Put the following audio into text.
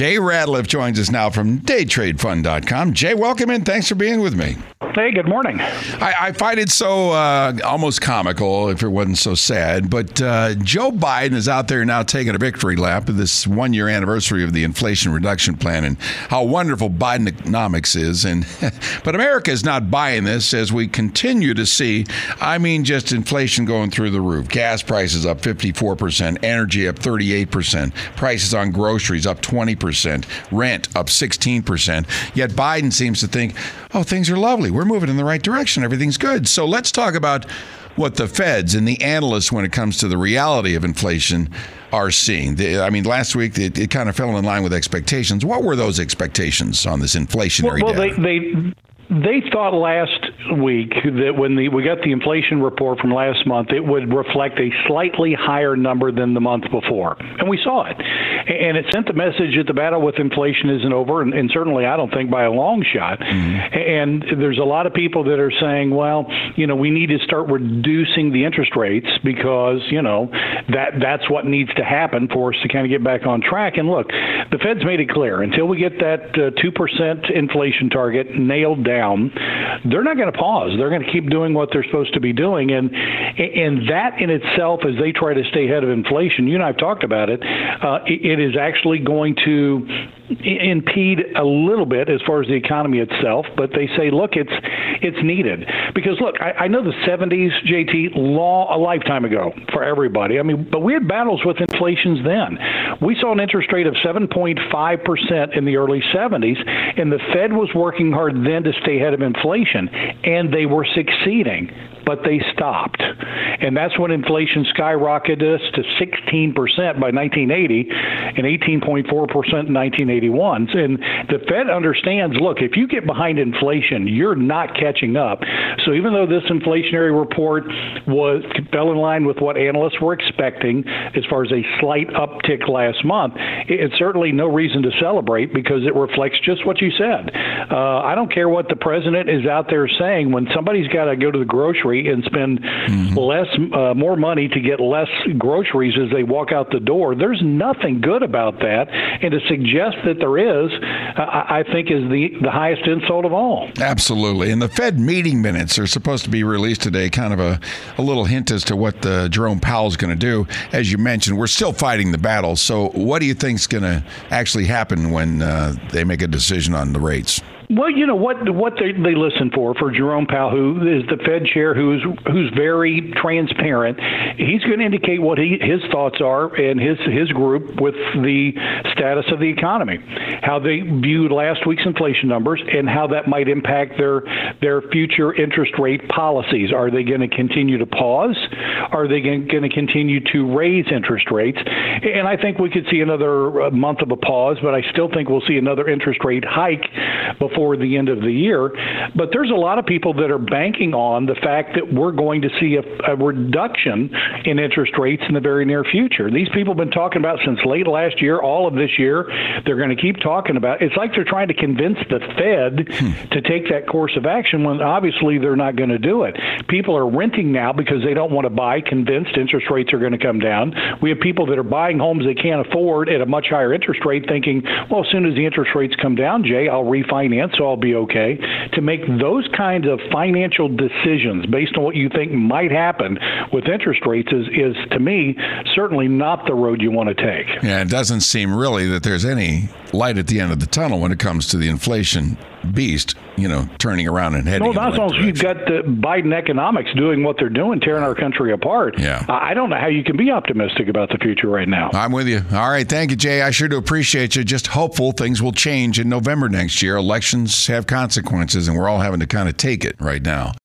Jay Ratliff joins us now from DayTradeFund.com. Jay, welcome in. Thanks for being with me. Hey, good morning. I find it so almost comical, if it wasn't so sad, but Joe Biden is out there now taking a victory lap of this one-year anniversary of the Inflation Reduction Plan and how wonderful Bidenomics is. But America is not buying this as we continue to see, just inflation going through the roof. Gas prices up 54%, energy up 38%, prices on groceries up 20%, rent up 16%. Yet Biden seems to think, oh, things are lovely. We're moving in the right direction. Everything's good. So let's talk about what the feds and the analysts, when it comes to the reality of inflation, are seeing. Last week it kind of fell in line with expectations. What were those expectations on this inflationary data? They thought last week that when we got the inflation report from last month, it would reflect a slightly higher number than the month before. And we saw it. And it sent the message that the battle with inflation isn't over, and certainly I don't think by a long shot. Mm-hmm. And there's a lot of people that are saying, well, we need to start reducing the interest rates because, that's what needs to happen for us to kind of get back on track. And look, the Fed's made it clear, until we get that 2% inflation target nailed down, they're not going to pause. They're going to keep doing what they're supposed to be doing. And that in itself, as they try to stay ahead of inflation, you and I have talked about it, it is actually going to impede a little bit as far as the economy itself, but they say, look, it's needed. Because, look, I know the 70s, JT, a lifetime ago for everybody. But we had battles with inflations then. We saw an interest rate of 7.5% in the early 70s, and the Fed was working hard then to stay ahead of inflation, and they were succeeding. But they stopped. And that's when inflation skyrocketed us to 16% by 1980 and 18.4% in 1981. And the Fed understands, look, if you get behind inflation, you're not catching up. So even though this inflationary report fell in line with what analysts were expecting as far as a slight uptick last month, it's certainly no reason to celebrate because it reflects just what you said. I don't care what the president is out there saying. When somebody's got to go to the grocery and spend more money to get less groceries as they walk out the door, there's nothing good about that. And to suggest that there is, I think is the highest insult of all. Absolutely. And the Fed meeting minutes are supposed to be released today, kind of a little hint as to what Jerome Powell's going to do. As you mentioned, we're still fighting the battle. So what do you think is going to actually happen when they make a decision on the rates? Well, you know what they listen for Jerome Powell, who is the Fed chair, who's very transparent. He's going to indicate what his thoughts are and his group with the status of the economy, how they viewed last week's inflation numbers, and how that might impact their future interest rate policies. Are they going to continue to pause? Are they going to continue to raise interest rates? And I think we could see another month of a pause, but I still think we'll see another interest rate hike before the end of the year. But there's a lot of people that are banking on the fact that we're going to see a reduction in interest rates in the very near future. These people have been talking about since late last year, all of this year. They're going to keep talking about it. It's like they're trying to convince the Fed to take that course of action when obviously they're not going to do it. People are renting now because they don't want to buy, convinced interest rates are going to come down. We have people that are buying homes they can't afford at a much higher interest rate thinking, well, as soon as the interest rates come down, Jay, I'll refinance, so I'll be okay. To make those kinds of financial decisions based on what you think might happen with interest rates is to me, certainly not the road you want to take. Yeah, it doesn't seem really that there's any light at the end of the tunnel when it comes to the inflation beast, turning around and heading. No, not as long as you've got the Biden economics doing what they're doing, tearing our country apart. Yeah. I don't know how you can be optimistic about the future right now. I'm with you. All right. Thank you, Jay. I sure do appreciate you. Just hopeful things will change in November next year. Elections have consequences, and we're all having to kind of take it right now.